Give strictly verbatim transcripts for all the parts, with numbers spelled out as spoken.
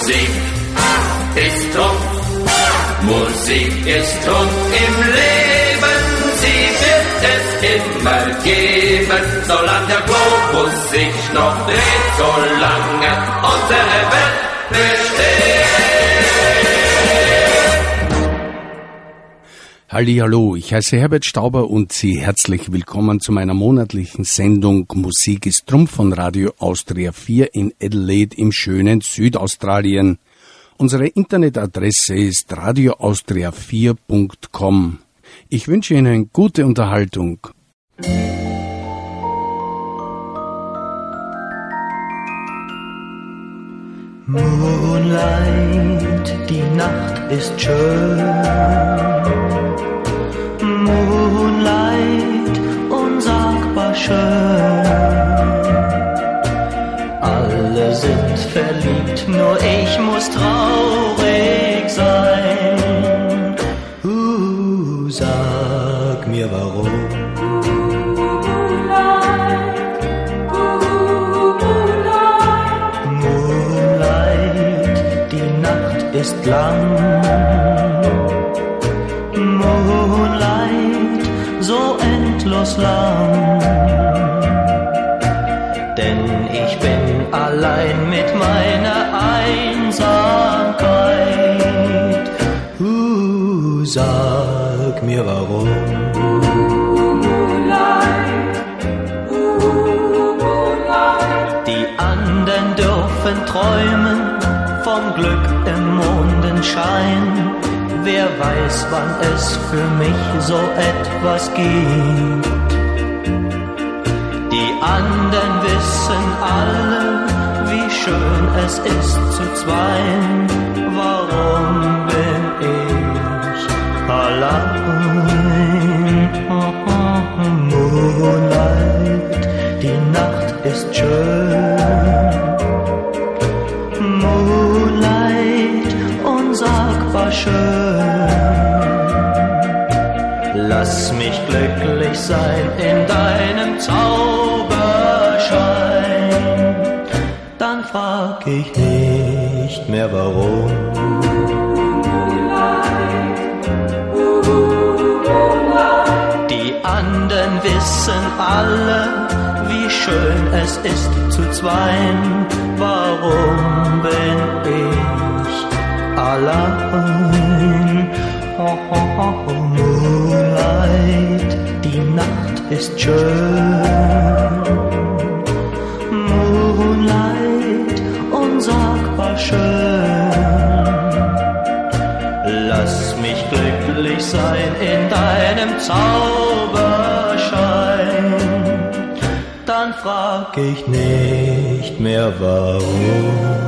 Musik ist Trumpf, Musik ist Trumpf im Leben, sie wird es immer geben, solange der Globus sich noch dreht, solange unsere Welt besteht. Hallihallo, ich heiße Herbert Stauber und Sie herzlich willkommen zu meiner monatlichen Sendung Musik ist Trumpf von Radio Austria vier in Adelaide im schönen Südaustralien. Unsere Internetadresse ist radio austria vier punkt com. Ich wünsche Ihnen gute Unterhaltung. Moonlight, die Nacht ist schön. Moonlight, unsagbar schön. Alle sind verliebt, nur ich muss traurig sein. Uh, sag mir warum. Moonlight, die Nacht ist lang. Moonlight, so endlos lang. Denn ich bin allein mit meiner Einsamkeit. Uh, sag mir warum. Die anderen dürfen träumen vom Glück im Mondenschein. Wer weiß, wann es für mich so etwas gibt. Die anderen wissen alle, wie schön es ist zu zweien. Warum bin ich allein? Moonlight, die Nacht ist schön. Moonlight, unsagbar schön. Lass mich glücklich sein in deinem Zauberschein. Dann frag ich nicht mehr warum. Die anderen wissen alle, wie schön es ist zu zweien. Warum bin ich allein? Oh, oh, oh, Moonlight, die Nacht ist schön. Moonlight, unsagbar schön. Lass mich glücklich sein in deinem Zauberschein. Dann frag ich nicht mehr warum.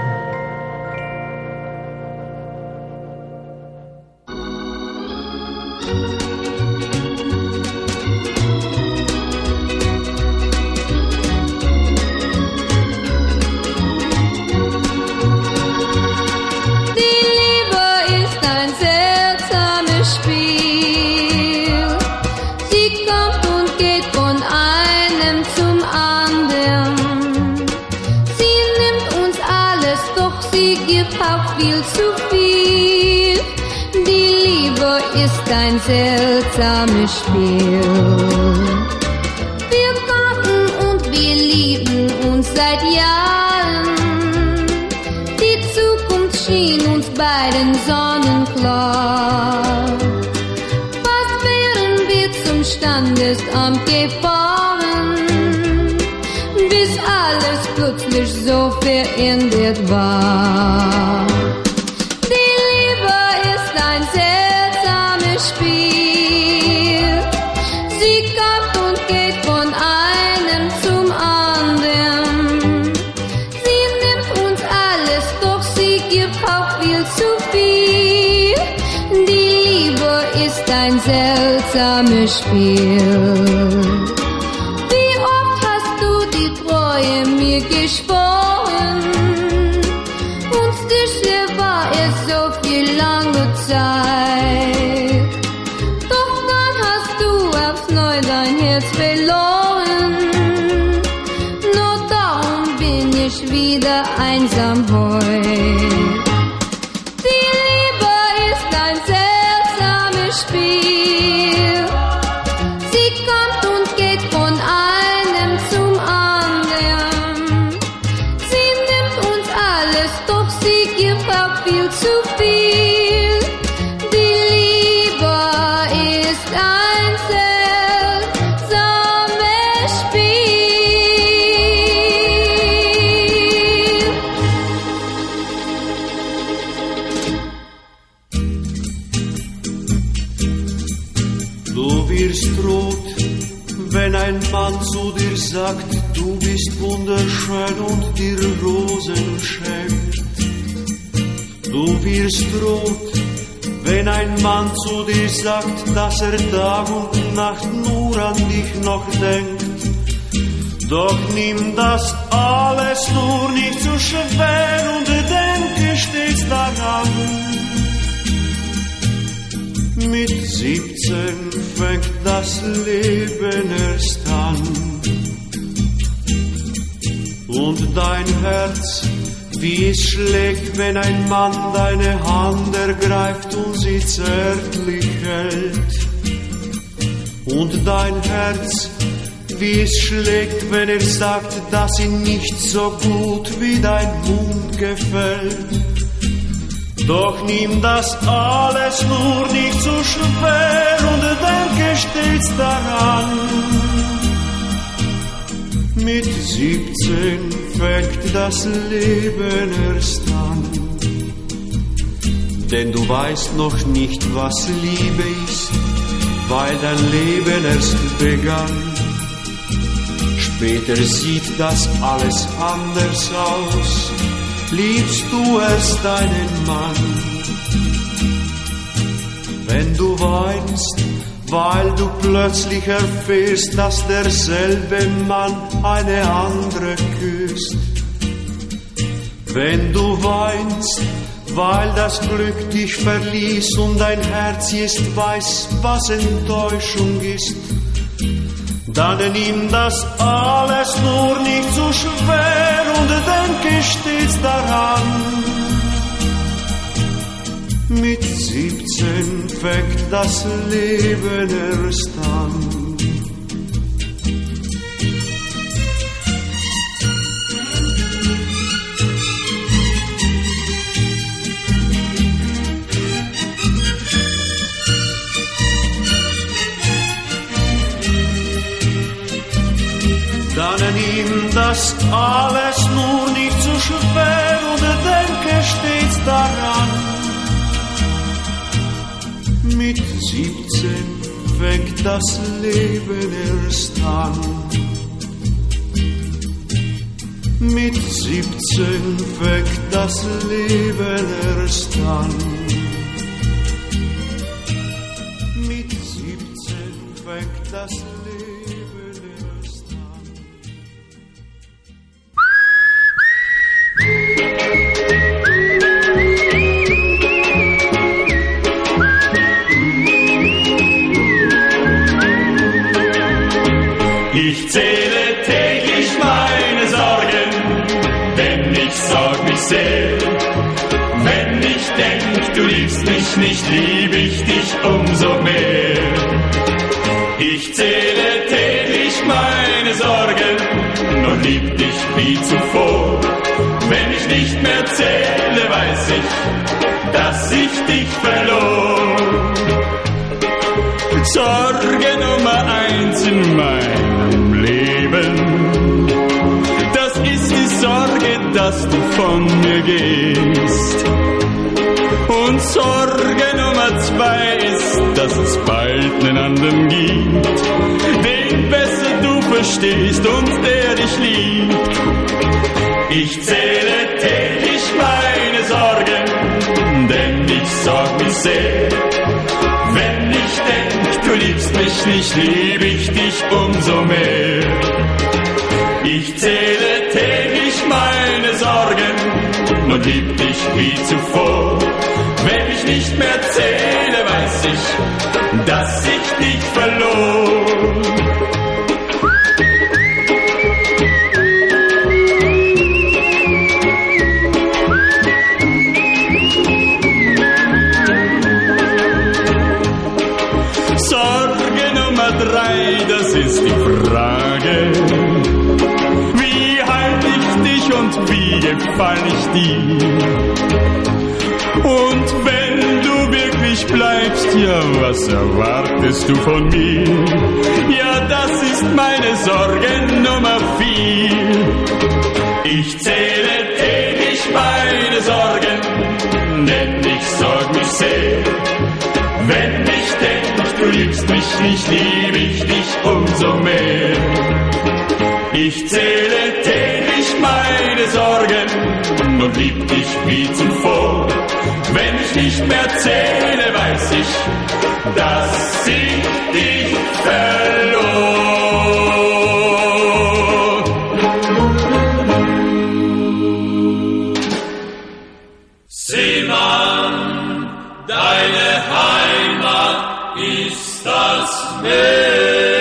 Ein seltsames Spiel. Wir warten und wir lieben uns seit Jahren. Die Zukunft schien uns beiden sonnenklar. Was wären wir zum Standesamt gefahren, bis alles plötzlich so verändert war. Die Liebe ist ein Spiel. Sie kommt und geht von einem zum anderen. Sie nimmt uns alles, doch sie gibt auch viel zu viel. Die Liebe ist ein seltsames Spiel. Wie oft hast du die Treue mir geschworen? Und sicher war es so viel lange Zeit. Dein Herz verloren, nur darum bin ich wieder einsam heut. viel zu viel. Die Liebe ist ein seltsames Spiel. Du wirst rot, wenn ein Mann zu dir sagt, du bist wunderschön und dir Rosen schenkt. Du wirst rot, wenn ein Mann zu dir sagt, dass er Tag und Nacht nur an dich noch denkt. Doch nimm das alles nur nicht zu schwer und denke stets daran. Mit siebzehn fängt das Leben erst an. Und dein Herz, wie es schlägt, wenn ein Mann deine Hand ergreift und sie zärtlich hält. Und dein Herz, wie es schlägt, wenn er sagt, dass ihm nicht so gut wie dein Mund gefällt. Doch nimm das alles nur nicht zu schwer und denke stets daran. Mit siebzehn fängt das Leben erst an. Denn du weißt noch nicht, was Liebe ist, weil dein Leben erst begann. Später sieht das alles anders aus, liebst du erst deinen Mann. Wenn du weinst, weil du plötzlich erfährst, dass derselbe Mann eine andere küsst. Wenn du weinst, weil das Glück dich verließ und dein Herz jetzt weiß, was Enttäuschung ist, dann nimm das alles nur nicht zu schwer und denke stets daran. Mit siebzehn fängt das Leben erst an. Dann nimm das alles nur nicht zu schwer und denke stets daran. Mit siebzehn fängt das Leben erst an. Mit siebzehn fängt das Leben erst an. Mit siebzehn fängt das Leben erst an. Ich zähle täglich meine Sorgen, denn ich sorg mich sehr. Wenn ich denk, du liebst mich nicht, lieb ich dich umso mehr. Ich zähle täglich meine Sorgen, nur lieb dich wie zuvor. Wenn ich nicht mehr zähle, weiß ich, dass ich dich verlor. Sorge Nummer eins in meinem Leben, das ist die Sorge, dass du von mir gehst. Und Sorge Nummer zwei ist, dass es bald einen anderen gibt, den besser du verstehst und der dich liebt. Ich zähle täglich meine Sorgen, denn ich sorg mich sehr. Wenn ich denk, du liebst mich nicht, lieb ich dich umso mehr. Ich zähle täglich meine Sorgen und lieb dich wie zuvor. Wenn ich nicht mehr zähle, weiß ich, dass ich dich verlor. Das ist die Frage, wie halt ich dich und wie gefall ich dir? Und wenn du wirklich bleibst, ja, was erwartest du von mir? Ja, das ist meine Sorge Nummer vier. Ich zähle täglich meine Sorgen, denn ich sorg mich sehr. Wenn ich denk, du liebst mich nicht, lieb ich dich umso mehr. Ich zähle täglich meine Sorgen und lieb dich wie zuvor. Wenn ich nicht mehr zähle, weiß ich, dass ich dich verlor. Seemann, deine Heimat ist das Meer.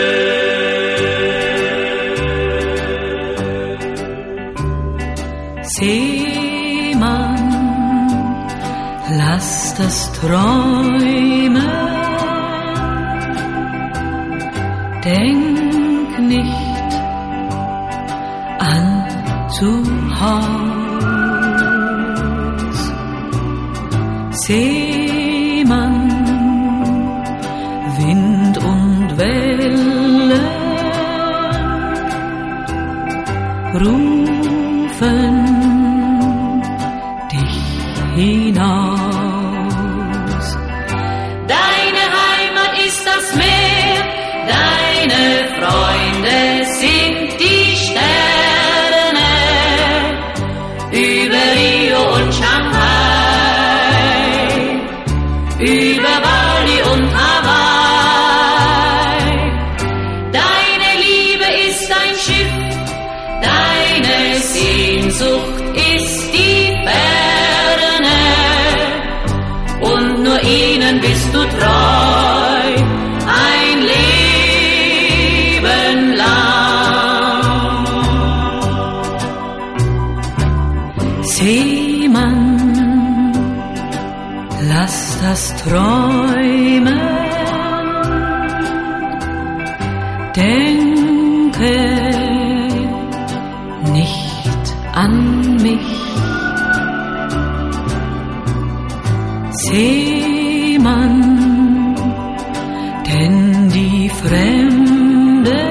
Seemann, lass das träumen. Denk nicht an zu Haus. Seemann, Wind und Wellen rufen dich hinaus. Deine Heimat ist das Meer, deine Freunde sind die Sterne über Rio und Shanghai, über Bali und Hawaii. Deine Liebe ist ein Schiff, deine Sehnsucht ist die Ferne und nur ihnen bist du treu ein Leben lang. Seemann, lass das träumen, denke nicht an mich. Seemann, denn die Fremde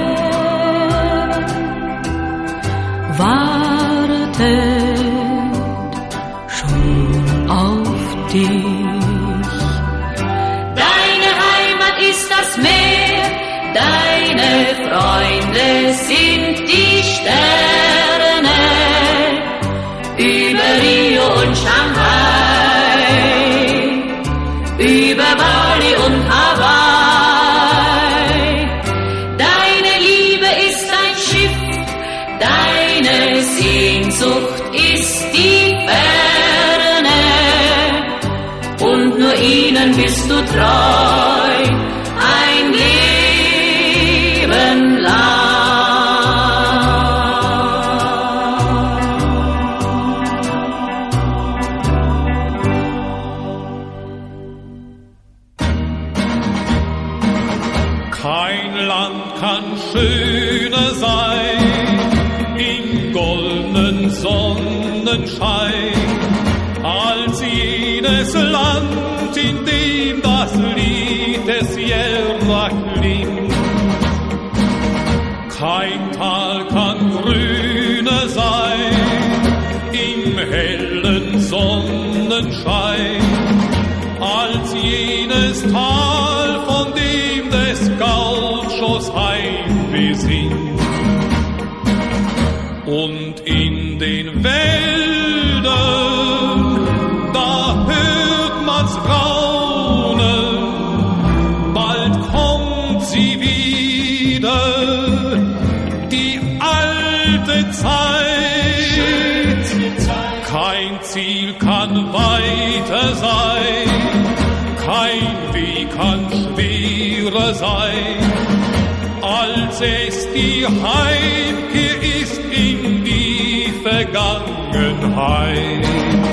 wartet schon auf dich. Deine Heimat ist das Meer, deine Freunde sind die Sterne über Rio und Shanghai, über Bali und Hawaii. Deine Liebe ist ein Schiff, deine Sehnsucht ist die Ferne und nur ihnen bist du treu ein Leben lang. Kein Land kann schöner sein im goldenen Sonnenschein als jenes Land, in dem das Lied des Sierra klingt. Kein Tal kann grüner sein im hellen Sonnenschein als jenes Tal, von dem des Gauchos Heimweh singt. Und in den Wäldern, da hört man's raunen, bald kommt sie wieder, die alte Zeit. Kein Ziel kann weiter sein, kein Weg kann schwerer sein, als es die Heimkehr ist in die Vergangenheit.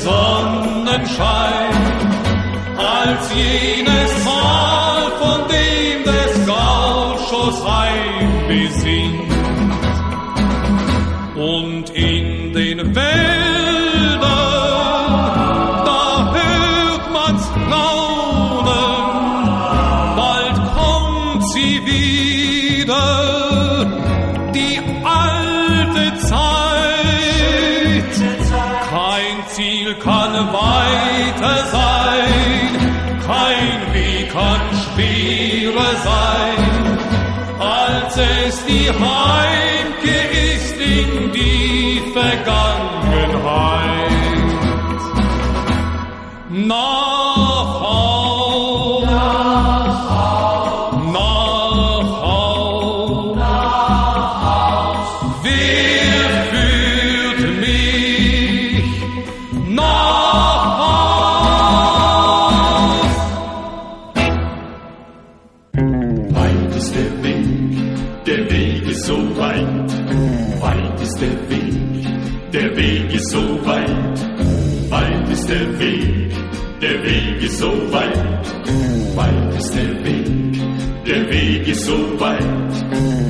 Sonnenschein, als jenes Mal, von dem des Gauchos Heim besingt. Und in den Wäldern, da hört man's raunen, bald kommt sie wieder, die alte Zeit. Kein Ziel kann weiter sein, kein Weg kann schwerer sein, als es die Heimkehr ist in die Vergangenheit. Nach Haus, nach Haus, wer führt mich nach Haus? Weit ist der Weg, der Weg ist so weit. Weit ist der Weg, der Weg ist so weit. Weit ist der Weg, der Weg ist so weit. Weit ist der Weg, der Weg ist so weit.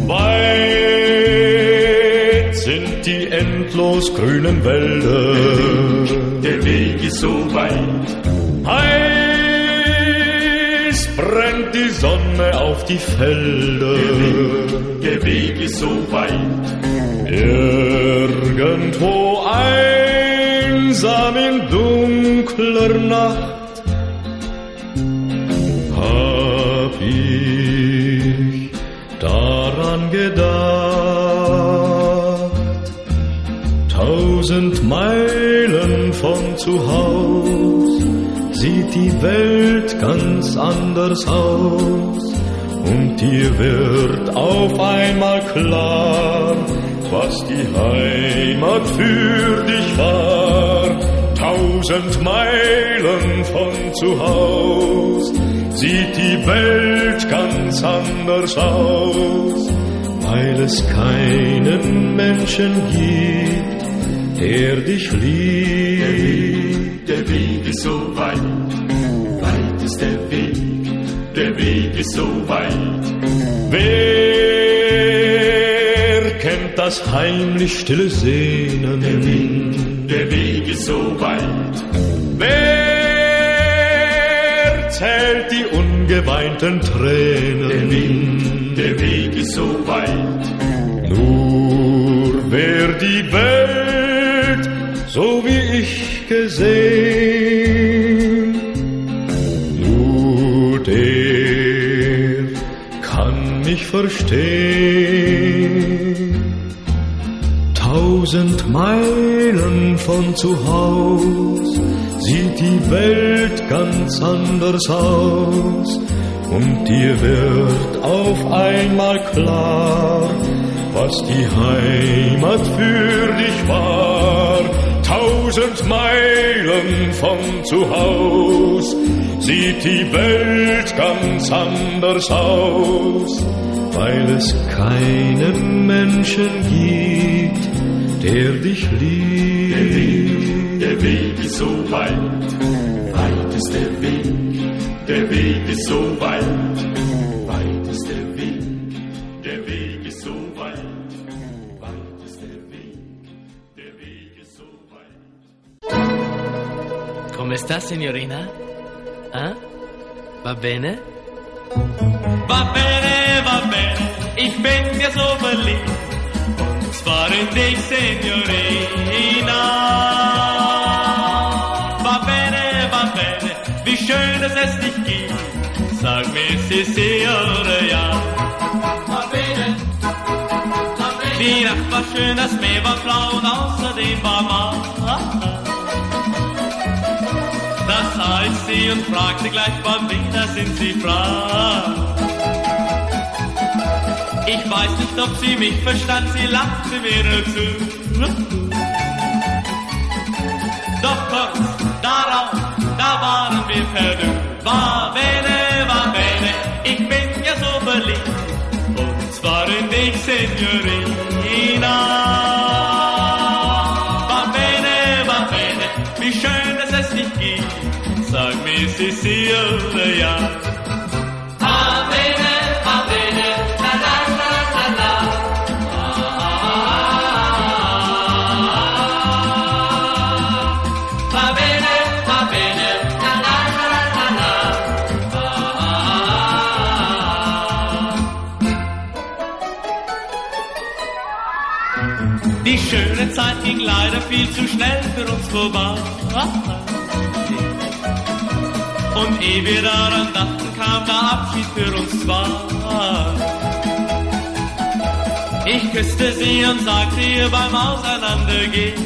Weit sind die endlos grünen Wälder. Der Weg ist so weit. Heiß brennt die Sonne auf die Felder. Der Weg ist so weit. Irgendwo einsam in dunkler Nacht hab ich daran gedacht. Tausend Meilen von zu Haus sieht die Welt ganz anders aus. Und dir wird auf einmal klar, was die Heimat für dich war. Tausend Meilen von zu Haus sieht die Welt ganz anders aus, weil es keinen Menschen gibt, der dich liebt. Der Weg, der Weg ist so weit, weit ist der Weg. Der Weg ist so weit. Wer kennt das heimlich stille Sehnen? Der Weg, der Weg ist so weit. Wer zählt die ungeweinten Tränen? Der Weg, der Weg ist so weit. Nur wer die Welt so wie ich gesehen, der kann mich verstehen. Tausend Meilen von zu Haus sieht die Welt ganz anders aus. Und dir wird auf einmal klar, was die Heimat für dich war. Tausend Meilen von zu Haus sieht die Welt ganz anders aus, weil es keinen Menschen gibt, der dich liebt. Der Weg, der Weg ist so weit, weit ist der Weg, der Weg ist so weit, weit ist der Weg, der Weg ist so weit, weit ist der Weg, der Weg ist so weit. Come sta, signorina? Eh? Va bene? Va bene, va bene, ich bin mir so verliebt, und zwar in dich, Signorina. Va bene, va bene, wie schön es es dich gibt, sag mir, si, si oder ja. Va bene, va bene, die Nacht war schön, das Meer war blau und außerdem war Mar. Da sah ich sie und fragte gleich, wann wieder sind sie frei. Ich weiß nicht, ob sie mich verstand, sie lachte mir nur zu. Doch kurz darauf, da waren wir perdu. Va bene, va bene, ich bin ja so verliebt, und zwar in dich, Signorina. Va bene, va bene, wie schön sì, oh, ja. Va bene, va bene, la la la la la. Va bene, va bene, la la la la la. Die schöne Zeit ging leider viel zu schnell für uns vorbei. Und ehe wir daran dachten, kam der Abschied für uns zwei. Ich küsste sie und sagte ihr beim Auseinandergehen: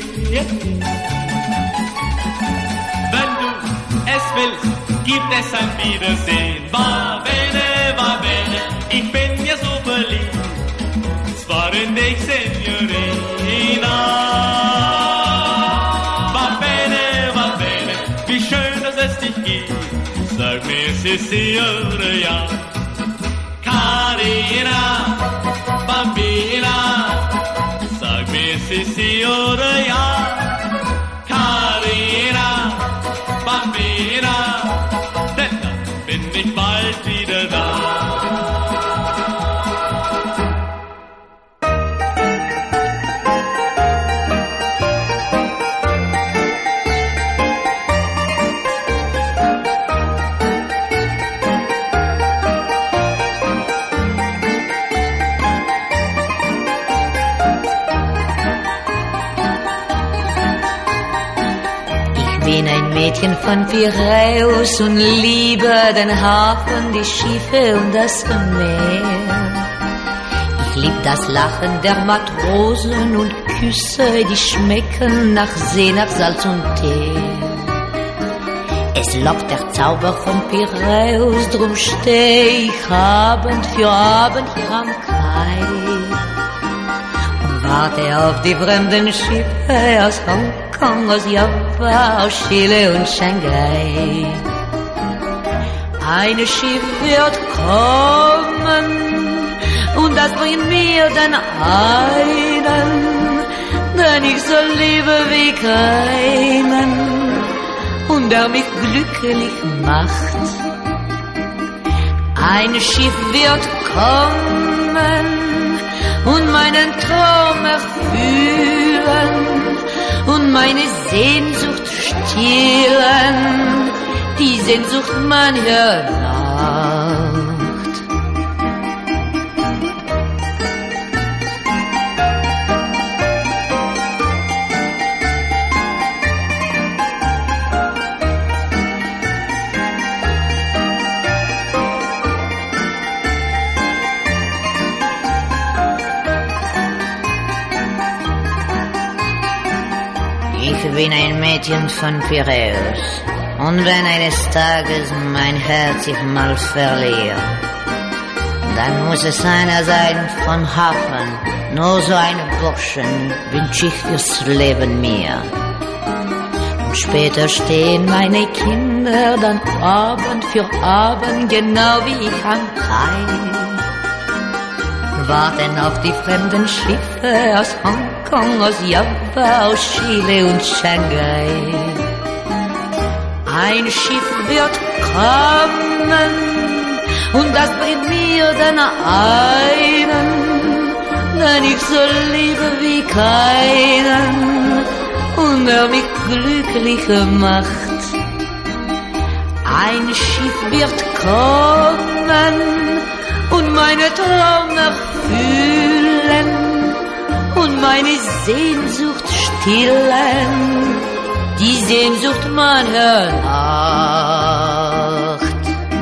Wenn du es willst, gibt es ein Wiedersehen. Va bene, va bene, ich bin ja so verliebt. Zwar in dich, Signorina. Va bene, va bene, wie schön, dass es dich gibt. Sag mir, sì, sì, oder ja. Carina, Bambina. Sag mir, sì, sì, oder ja. Carina, Bambina. Denn dann bin ich bald wieder da. Mädchen von Piräus und liebe den Hafen, die Schiffe und das Meer. Ich lieb das Lachen der Matrosen und Küsse, die schmecken nach See, nach Salz und Tee. Es lockt der Zauber von Piräus, drum steh ich Abend für Abend hier am Kai und warte auf die fremden Schiffe aus Hongkong, aus Java, aus Chile und Shanghai. Ein Schiff wird kommen und das bringt mir den einen, den ich so liebe wie keinen und der mich glücklich macht. Ein Schiff wird kommen und meinen Traum erfüllen und meine Sehnsucht stillen, die Sehnsucht mancher Nacht. Ich bin ein Mädchen von Piräus, und wenn eines Tages mein Herz sich mal verliert, dann muss es einer sein von Hafen, nur so ein Burschen wünsch ich fürs Leben mir. Und später stehen meine Kinder dann Abend für Abend, genau wie ich am Kai, warten auf die fremden Schiffe aus Hongkong, aus Java, aus Chile und Shanghai. Ein Schiff wird kommen und das bringt mir den einen, den ich so liebe wie keinen und der mich glücklich macht. Ein Schiff wird kommen und meine Traum erfüllen und meine Sehnsucht stillen, die Sehnsucht meiner Nacht.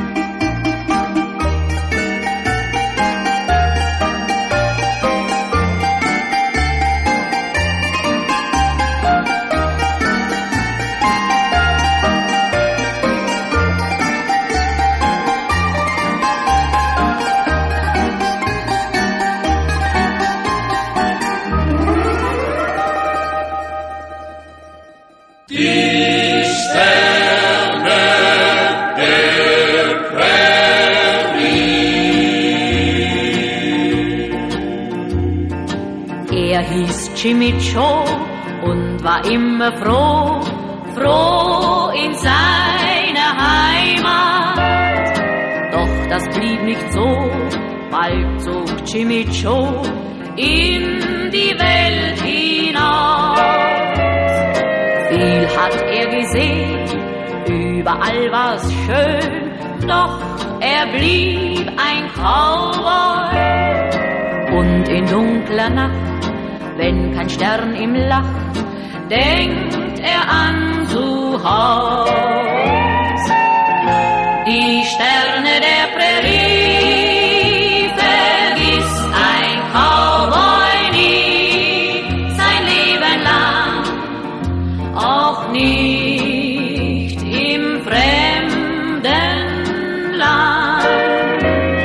Jimmy Joe und war immer froh, froh in seiner Heimat. Doch das blieb nicht so, bald zog Jimmy Joe in die Welt hinaus. Viel hat er gesehen, überall war's schön, doch er blieb ein Cowboy. Und in dunkler Nacht, wenn kein Stern ihm lacht, denkt er an zu Haus. Die Sterne der Prärie vergisst ein Cowboy nie, sein Leben lang, auch nicht im fremden Land.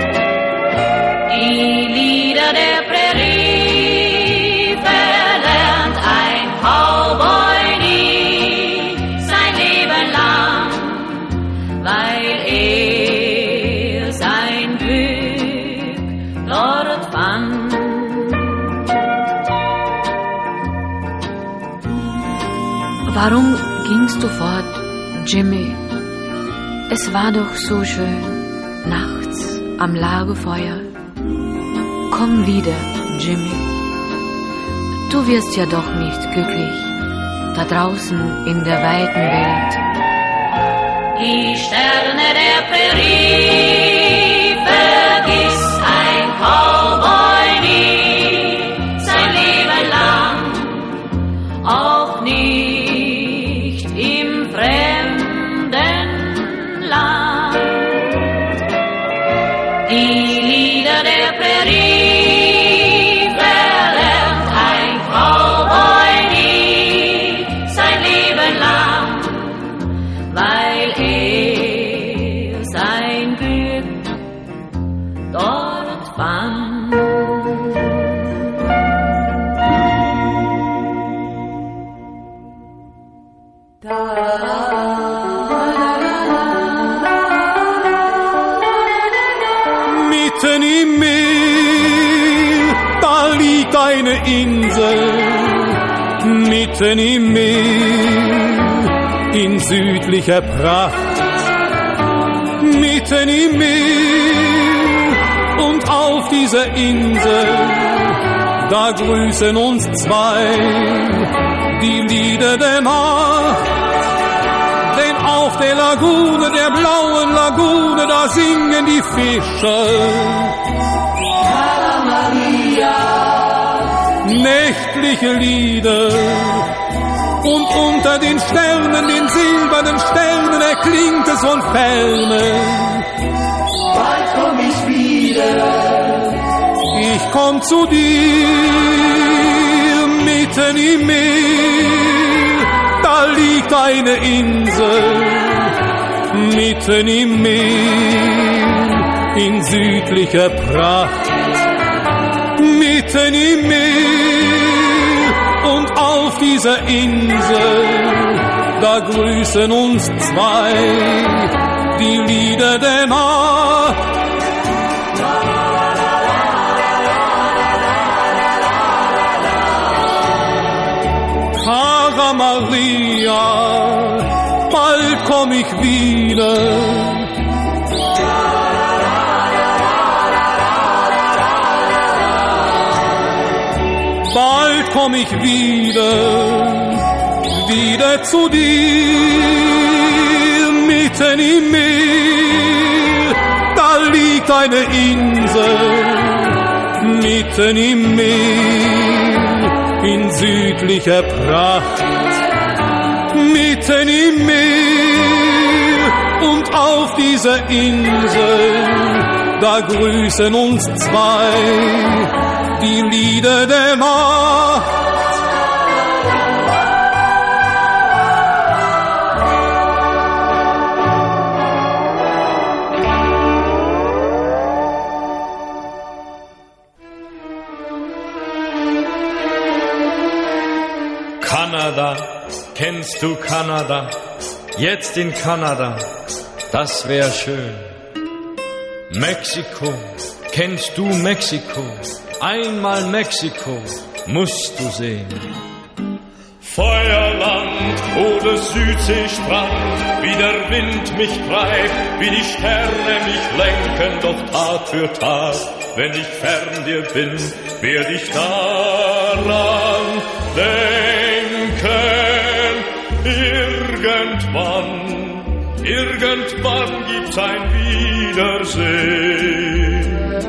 Die Lieder der Prärie verlernt ein Cowboy nie, sein Leben lang, weil er sein Glück dort fand. Warum gingst du fort, Jimmy? Es war doch so schön, nachts am Lagerfeuer. Komm wieder, Jimmy. Du wirst ja doch nicht glücklich, da draußen in der weiten Welt. Die Sterne der Prärie vergisst ein Cowboy nie, sein Leben lang, auch nicht im fremden Land. Die Lieder der Prärie verlernt ein Cowboy nie, sein Leben lang, weil er sein Glück dort fand. Mitten im Meer, da liegt eine Insel, mitten im Meer, in südlicher Pracht, mitten im Meer, und auf dieser Insel, da grüßen uns zwei, die Lieder der Nacht. Denn auf der Lagune, der blauen Lagune, da singen die Fische Maria, nächtliche Lieder. Und unter den Sternen, den silbernen Sternen, erklingt es von Ferne. Bald komm ich wieder, ich komm zu dir, mitten im Meer, da liegt eine Insel, mitten im Meer, in südlicher Pracht, mitten im Meer, und auf dieser Insel, da grüßen uns zwei, die Lieder der Nacht. Cara Maria, bald komm ich wieder. Bald komm ich wieder, wieder zu dir, mitten im Meer, da liegt eine Insel, mitten im Meer, in südlicher Pracht, mitten im Meer, und auf dieser Insel, da grüßen uns zwei, die Lieder der Nacht. Kanada, kennst du Kanada? Jetzt in Kanada, das wär schön. Mexiko, kennst du Mexiko? Einmal Mexiko musst du sehen. Feuerland oder Südseestrand, wie der Wind mich treibt, wie die Sterne mich lenken, doch Tag für Tag, wenn ich fern dir bin, werd ich daran denken. Irgendwann, irgendwann gibt's ein Wiedersehen.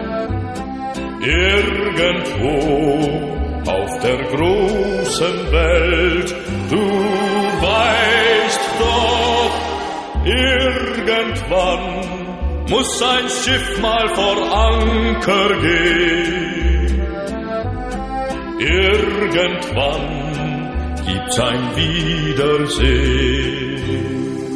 Irgendwo auf der großen Welt, du weißt doch, irgendwann muss ein Schiff mal vor Anker gehen. Irgendwann gibt's ein Wiedersehen.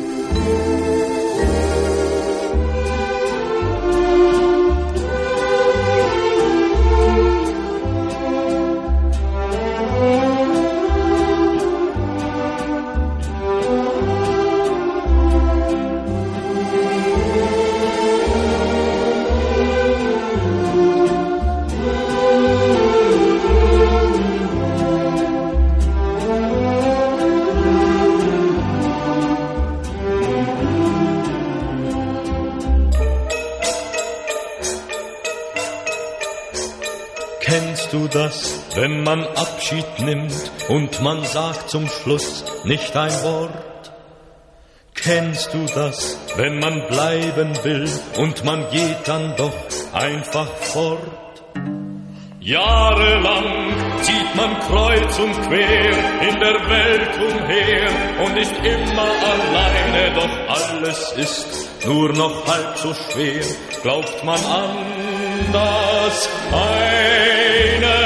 Kennst du das, wenn man Abschied nimmt und man sagt zum Schluss nicht ein Wort? Kennst du das, wenn man bleiben will und man geht dann doch einfach fort? Jahrelang zieht man kreuz und quer in der Welt umher und ist immer alleine, doch alles ist nur noch halb so schwer. Glaubt man an das eine,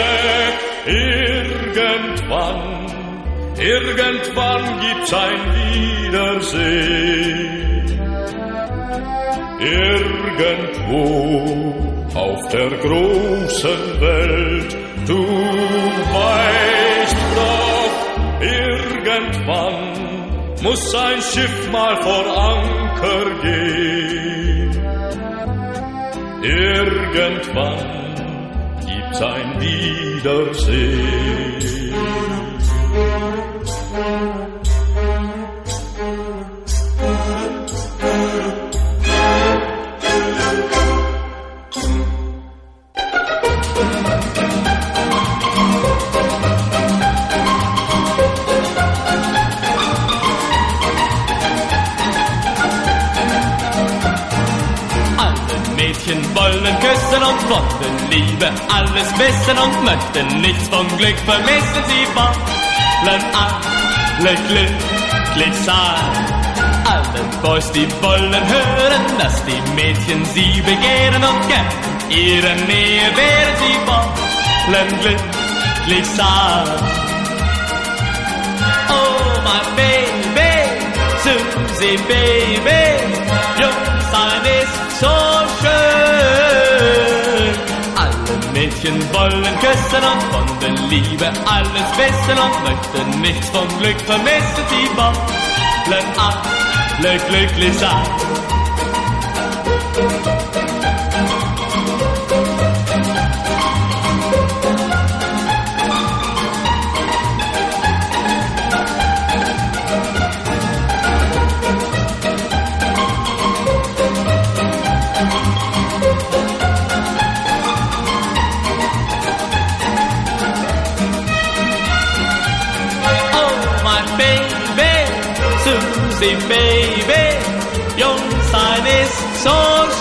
irgendwann, irgendwann gibt's ein Wiedersehen. Irgendwo auf der großen Welt, du weißt doch, irgendwann muss ein Schiff mal vor Anker gehen. Irgendwann gibt's ein Wiedersehen. Wollen küssen und wollen Liebe, alles wissen und möchten nichts vom Glück vermissen. Sie wollen alle glücklich sein. Alle Boys, die wollen hören, dass die Mädchen sie begehren und gern ihre Nähe wären. Sie wollen glücklich sein. Oh, my baby, Susie, baby, Jung sein ist so schön. Alle Mädchen wollen küssen und von der Liebe alles wissen und möchten nichts vom Glück vermissen. Sie wollen alle glücklich sein. Baby, jung sein ist so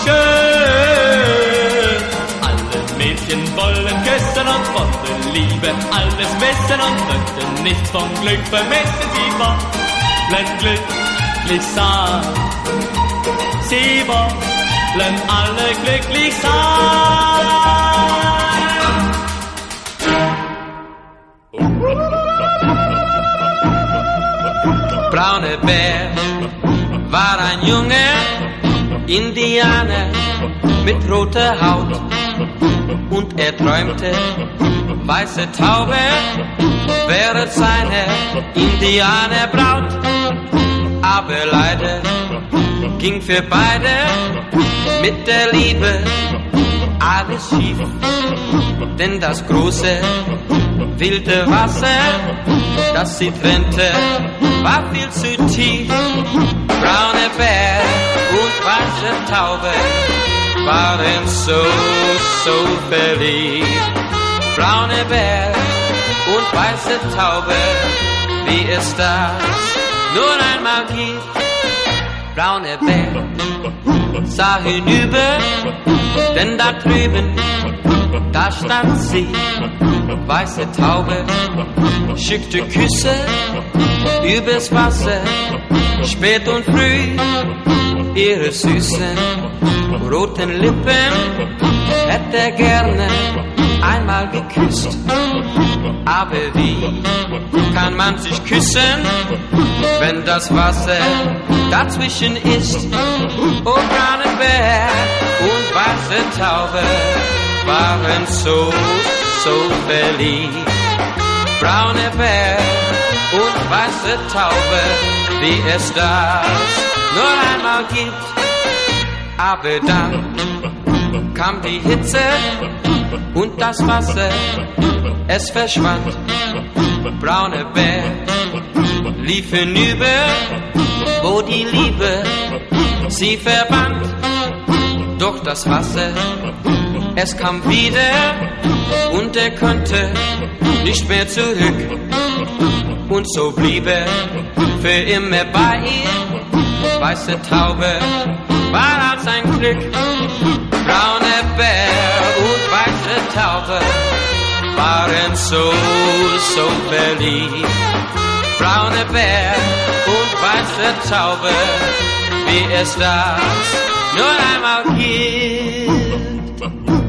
schön. Alle Mädchen wollen küssen und von der Liebe alles wissen und möchten nichts vom Glück vermissen. Sie wollen glücklich sein. Sie wollen alle glücklich sein. Braune Bär war ein junger Indianer mit roter Haut und er träumte, weiße Taube wäre seine Indianerbraut. Aber leider ging für beide mit der Liebe alles schief, denn das große wilde Wasser, das sie trennte, war viel zu tief. Braune Bär und weiße Taube waren so, so verliebt. Braune Bär und weiße Taube, wie es das nur einmal gibt. Braune Bär sah hinüber, denn da drüben, da stand sie. Weiße Taube schickte Küsse übers Wasser, spät und früh. Ihre süßen roten Lippen hätte er gerne einmal geküsst. Aber wie kann man sich küssen, wenn das Wasser dazwischen ist? Oh, braune Bär und weiße Taube waren so, so verliebt. Braune Bär und weiße Taube, wie es das nur einmal gibt. Aber dann kam die Hitze und das Wasser, es verschwand. Braune Bär lief hinüber, wo die Liebe sie verband. Doch das Wasser, es kam wieder und er konnte nicht mehr zurück. Und so blieb er für immer bei ihr. Weiße Taube war als ein Glück. Braune Bär und weiße Taube waren so, so verliebt. Braune Bär und weiße Taube, wie es das nur einmal gibt.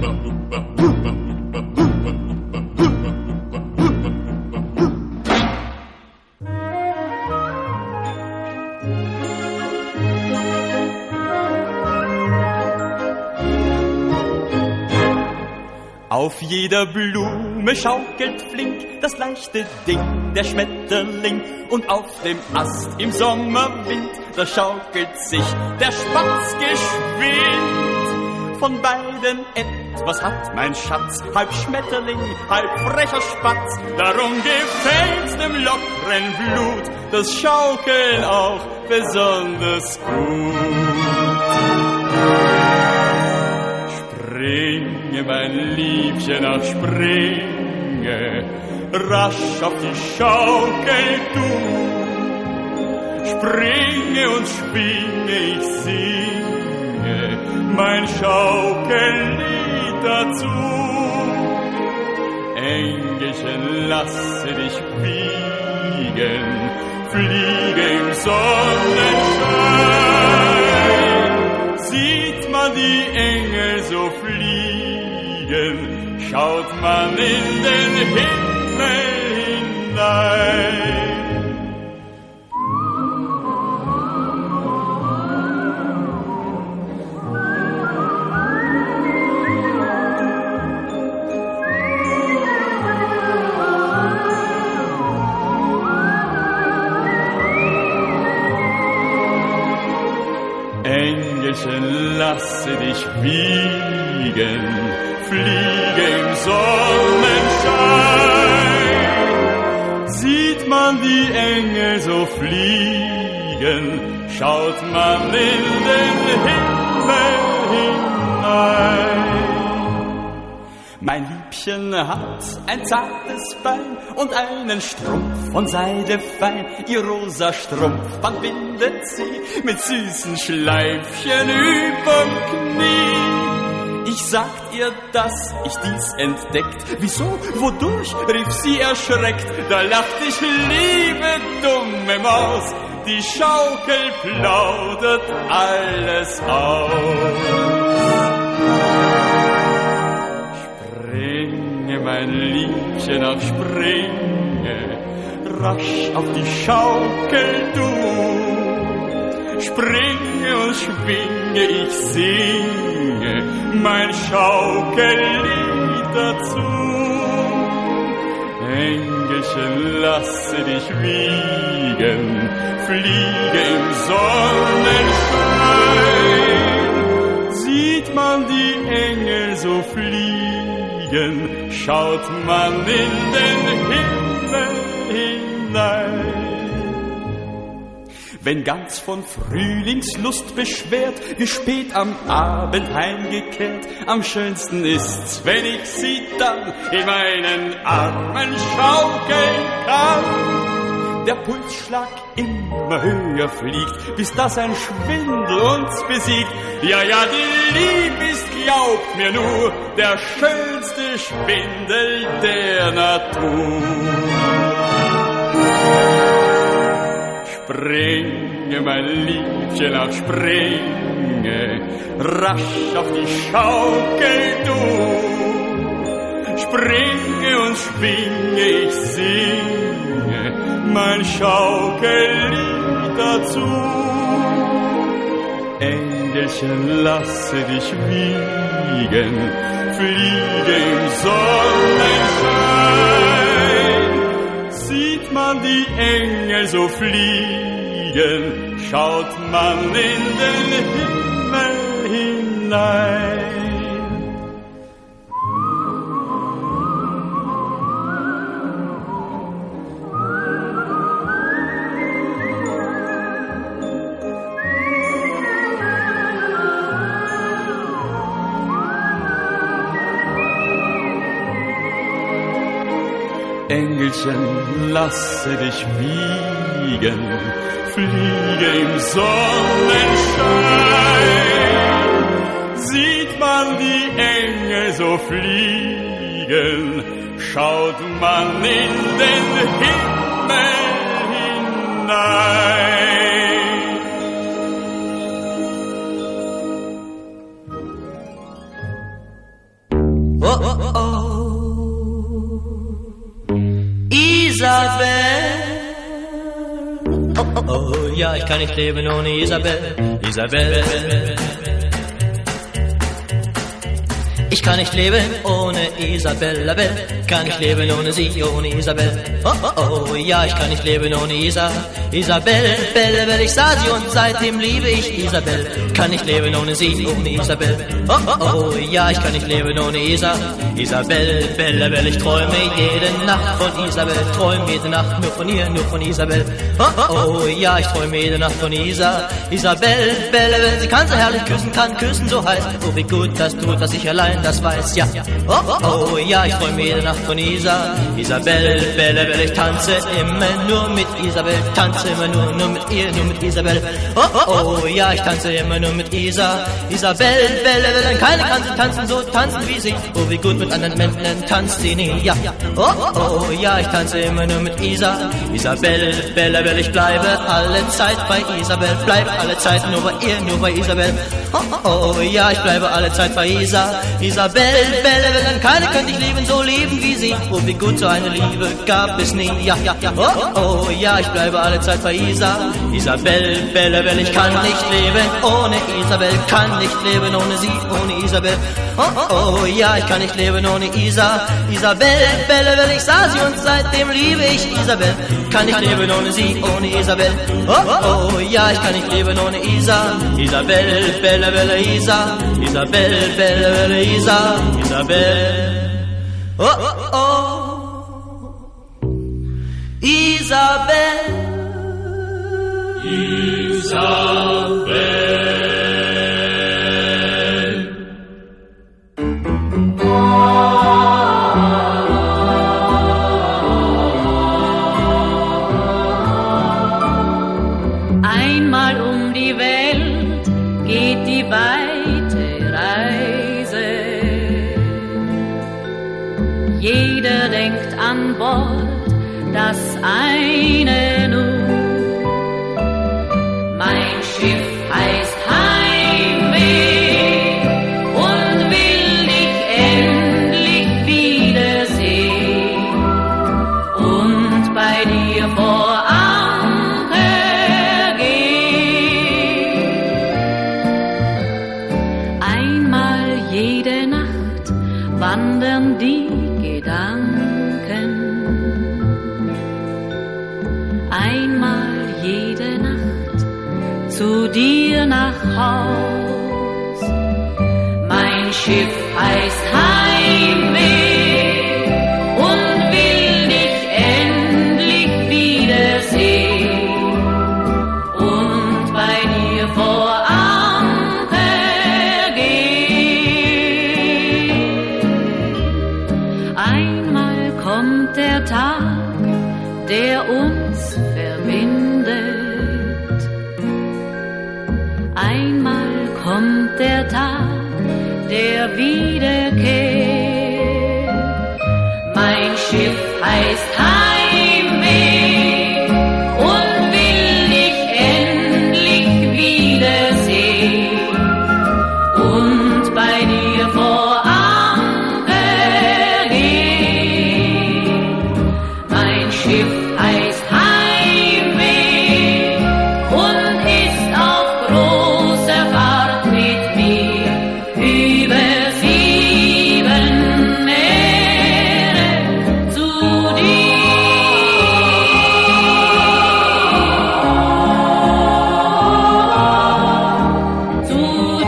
Auf jeder Blume schaukelt flink das leichte Ding, der Schmetterling. Und auf dem Ast im Sommerwind, da schaukelt sich der Spatz geschwind. Von beiden etwas hat mein Schatz, halb Schmetterling, halb frecher Spatz. Darum gefällt's dem lockeren Blut, das Schaukeln auch besonders gut. Springe, mein Liebchen, ach springe, rasch auf die Schaukel du. Springe und schwinge, ich singe mein Schaukellied dazu. Engelchen, lasse dich fliegen, fliege im Sonnenschein. Sieht man die Engel so fliegen, schaut man in den Himmel hinein. Engelchen, lasse dich fliegen, fliege im Sonnenschein. Sieht man die Engel so fliegen, schaut man in den Himmel hinein. Mein Liebchen hat ein zartes Bein und einen Strumpf von Seide fein. Ihr rosa Strumpfband bindet sie mit süßen Schleifchen überm Knie. Ich sagt ihr, dass ich dies entdeckt. Wieso, wodurch, rief sie erschreckt. Da lacht ich, liebe dumme Maus, die Schaukel plaudert alles aus. Springe, mein Liebchen, ach springe, rasch auf die Schaukel du. Springe und schwinge, ich singe mein Schaukellied dazu. Engelchen, lasse dich wiegen, fliege im Sonnenschein. Sieht man die Engel so fliegen, fliegen, schaut man in den Himmel hinein. Wenn ganz von Frühlingslust beschwert, wie spät am Abend heimgekehrt, am schönsten ist's, wenn ich sie dann in meinen Armen schaukeln kann. Der Pulsschlag immer höher fliegt, bis dass ein Schwindel uns besiegt. Ja, ja, die Liebe ist, glaubt mir nur, der schönste Schwindel der Natur. Springe, mein Liebchen, ach springe, rasch auf die Schaukel du. Springe und schwinge, ich singe mein Schaukellied dazu. Engelchen, lasse dich wiegen, fliege im Sonnenschein. Sieht man die Engel so fliegen, schaut man in den Himmel hinein. Engelchen, lasse dich wiegen, fliege im Sonnenschein. Sieht man die Engel so fliegen, schaut man in den Himmel hinein. Oh, oh, oh. Isabel. Oh, oh, oh, ja, ich kann nicht leben ohne Isabel. Isabel. Ich kann nicht leben ohne Isabella Bell. Kann nicht leben ohne sie, ohne Isabel. Oh, oh, oh, ja, ich kann nicht leben ohne Isa. Isabel, Belle, Belle, ich sah sie und seitdem liebe ich Isabel. Kann nicht leben ohne sie, ohne Isabel. Oh, oh, oh, ja, ich kann nicht leben ohne Isa. Isabel, Belle, Belle, ich träume jede Nacht von Isabel. Träume jede Nacht nur von ihr, nur von Isabel. Oh, oh, oh, ja, ich träume jede Nacht von Isa. Isabel, Belle, Belle, sie kann so herrlich küssen, kann küssen so heiß. Oh, wie gut das tut, dass ich allein das weiß, ja. Oh, oh, oh, ja, ich träume jede Nacht von Isa. Isabel, Belle, Belle, ich tanze immer nur mit Isabel. Tanze immer nur, nur mit ihr, nur mit Isabel. Oh, oh, oh, ja, ich tanze immer nur mit Isa. Isabel, Belle, Belle, keine kann sie tanzen, so tanzen wie sie. Oh, wie gut mit anderen Männern tanzt sie nie, ja. Oh, oh, oh, ja, ich tanze immer nur mit Isa. Isabel, Belle, Belle, ich bleibe alle Zeit bei Isabel. Bleibe alle Zeit nur bei ihr, nur bei Isabel. Oh, oh, oh, ja, ich bleibe alle Zeit bei Isa. Isabel, Belle, Belle, keine könnte ich lieben, so lieben wie sie. Oh, wie gut so eine Liebe gab es nie, ja, ja, ja. Oh, oh, ja, ich bleibe alle Zeit bei Isa. Isabel, Belle, Belle, ich kann nicht leben ohne Isabel. Kann nicht leben ohne sie, ohne Isabel. Oh, oh, oh, ja, ich kann nicht leben ohne Isa. Isabel, Belle, Belle, ich sah sie und seitdem liebe ich Isabel. Kann nicht leben ohne sie, ohne Isabel. Oh, oh, oh, ja, ich kann nicht leben ohne Isa. Isabel, Belle, Belle, Isa. Isabel, Belle, Belle, Isa. Isabel. Oh, oh, oh. Isabel. Isabel. Einmal um die Welt geht die weite Reise. Jeder denkt an Bord das eine nur. Mein Schiff heißt Heimweh und will dich endlich wiedersehen und bei dir vor Anker gehen. Einmal jede Nacht wandern die Gedanken. Einmal jede Nacht zu dir nach Haus. Mein Schiff heißt Heimweh der uns verbindet. Einmal kommt der Tag der Wiederkehr. Mein Schiff heißt Heimweh und will dich endlich wiedersehen und bei dir vor Anker gehen. Mein Schiff heißt Heimweh und ist auf großer Fahrt mit mir über sieben Meere zu dir. Zu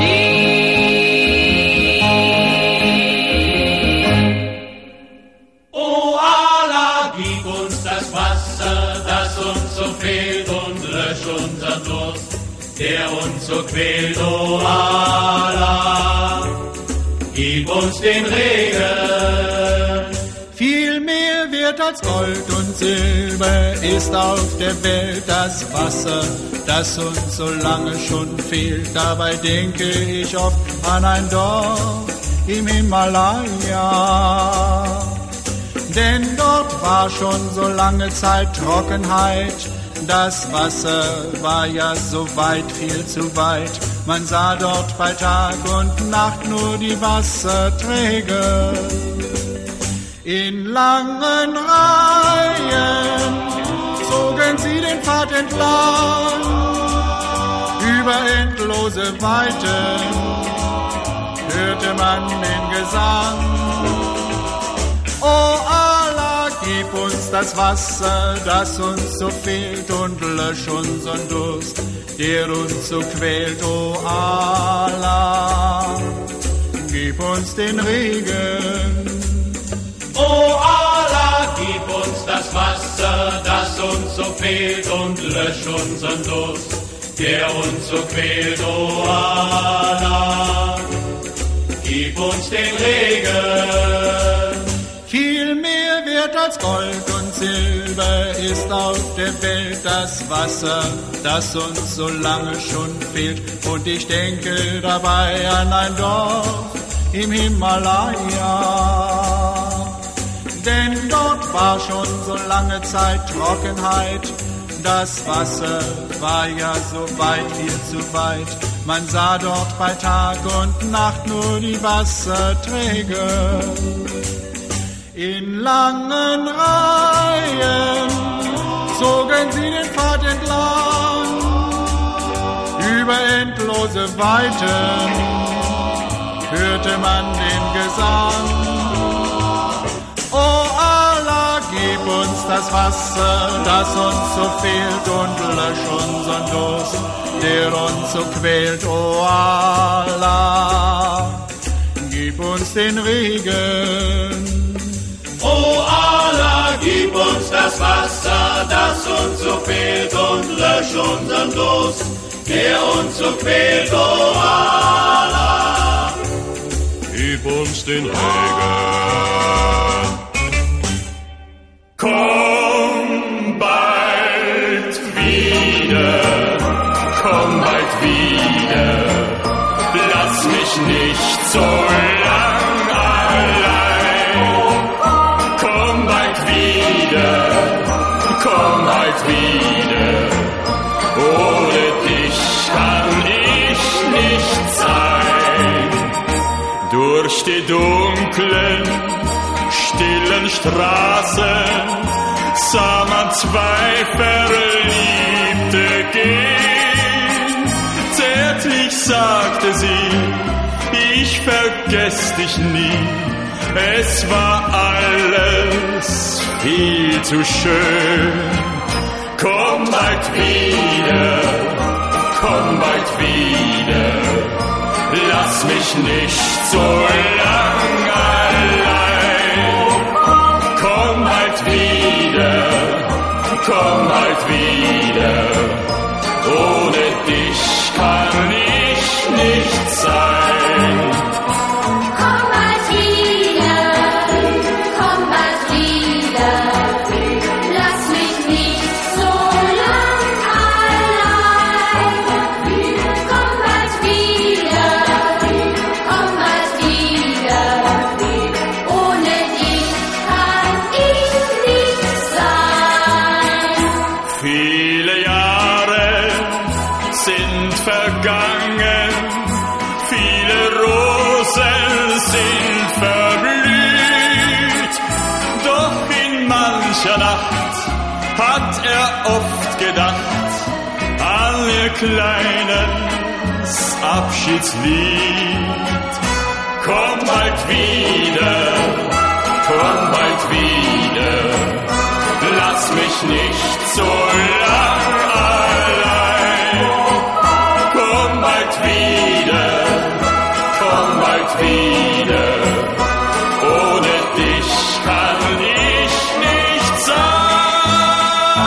O Allah, gib uns das Wasser, das uns so fehlt, und lösch unseren Durst, der uns so quält. O Allah, gib uns den Regen. Viel mehr wert als Gold und Silber ist auf der Welt das Wasser, das uns so lange schon fehlt. Dabei denke ich oft an ein Dorf im Himalaya. Denn dort war schon so lange Zeit Trockenheit. Das Wasser war ja so weit, viel zu weit. Man sah dort bei Tag und Nacht nur die Wasserträger. In langen Reihen zogen sie den Pfad entlang, über endlose Weiten hörte man den Gesang. O Allah, gib uns das Wasser, das uns so fehlt, und lösch unseren Durst, der uns so quält. O Allah, gib uns den Regen. O Allah, gib uns das Wasser, das uns so fehlt, und lösch unseren Durst, der uns so quält. O Allah, gib uns den Regen. Viel mehr wert als Gold und Silber ist auf der Welt das Wasser, das uns so lange schon fehlt. Und ich denke dabei an ein Dorf im Himalaya. Denn dort war schon so lange Zeit Trockenheit. Das Wasser war ja so weit, viel zu weit. Man sah dort bei Tag und Nacht nur die Wasserträger. In langen Reihen zogen sie den Pfad entlang, über endlose Weiten hörte man den Gesang. O Allah, gib uns das Wasser, das uns so fehlt, und lösch unseren Durst, der uns so quält. O Allah, gib uns den Regen. O Allah, gib uns das Wasser, das uns so fehlt, und lösch unseren Durst, der uns so quält. O Allah, gib uns den Regen. Komm bald wieder, komm bald wieder, lass mich nicht so lang allein. Komm bald wieder, komm bald wieder, ohne dich kann ich nicht sein. Durch die dunklen, stillen Straßen sah man zwei Verliebte gehen. Zärtlich sagte sie, ich vergess dich nie. Es war alles viel zu schön. Komm bald wieder, komm bald wieder, lass mich nicht so lang allein. Komm bald wieder, komm bald wieder, ohne dich kann ich nicht sein. Komm bald wieder, komm bald wieder, lass mich mancher Nacht hat er oft gedacht an ihr kleines Abschiedslied. Komm bald wieder, komm bald wieder, lass mich nicht so lang allein. Komm bald wieder, komm bald wieder, ohne dich kann ich nicht sein.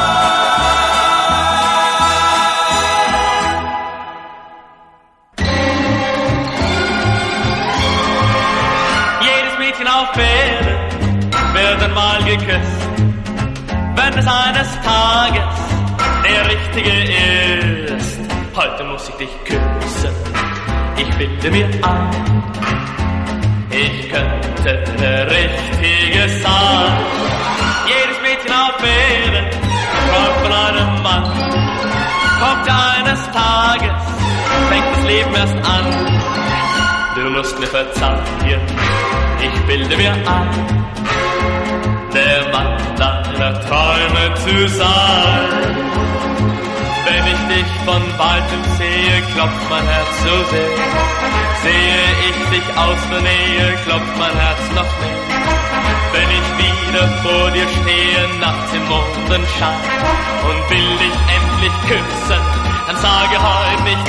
Jedes Mädchen auf Erden wird einmal geküsst, wenn es eines Tages der Richtige ist. Heute muss ich dich küssen, ich bilde mir ein, ich könnte der Richtige sein. Jedes Mädchen auf Erden kommt von einem Mann, kommt eines Tages, fängt das Leben erst an. Du musst mir verzeihen, ich bilde mir ein, der Mann deiner Träume zu sein. Wenn ich dich von weitem sehe, klopft mein Herz so sehr. Sehe ich dich aus der Nähe, klopft mein Herz noch mehr. Wenn ich wieder vor dir stehe, nachts im Mondenschein und will dich endlich küssen, dann sage heute nicht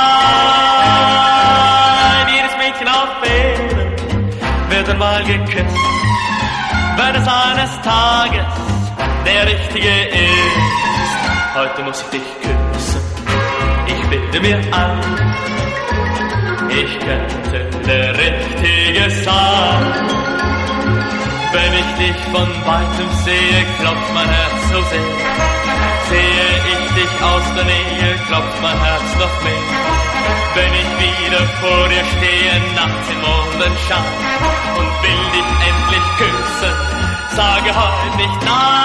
nein. Jedes Mädchen auf Erden wird einmal geküsst, wenn es eines Tages der Richtige ist. Heute muss ich dich küssen, ich bilde mir ein, ich könnte der Richtige sein. Wenn ich dich von weitem sehe, klopft mein Herz so sehr. Sehe ich dich aus der Nähe, klopft mein Herz noch mehr. Wenn ich wieder vor dir stehe, nachts im Mondenschein und will dich endlich küssen, sage heute nicht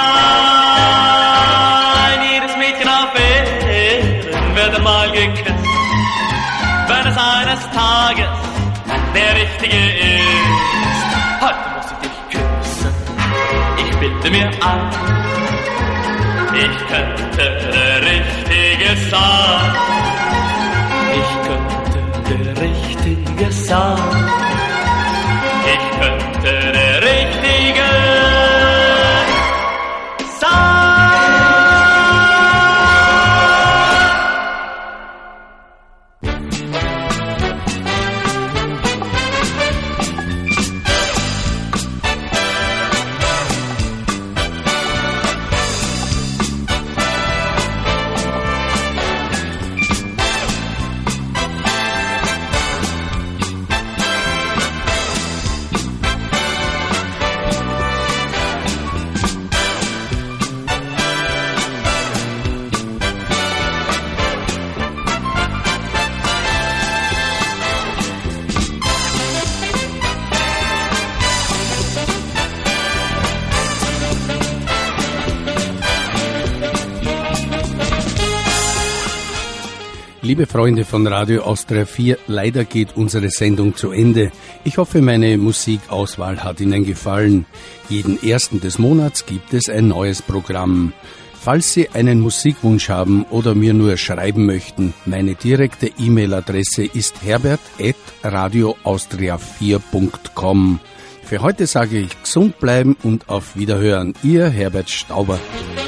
nein. Jedes Mädchen auf Erden wird einmal geküsst, wenn es eines Tages der Richtige ist. Heute muss ich dich küssen, ich bilde mir ein, ich könnte der Richtige sein. Ich könnte der Richtige sein. Ich könnte der Richtige Liebe Freunde von Radio Austria vier, leider geht unsere Sendung zu Ende. Ich hoffe, meine Musikauswahl hat Ihnen gefallen. Jeden ersten des Monats gibt es ein neues Programm. Falls Sie einen Musikwunsch haben oder mir nur schreiben möchten, meine direkte E-Mail-Adresse ist herbert at radio austria vier punkt com. Für heute sage ich gesund bleiben und auf Wiederhören. Ihr Herbert Stauber.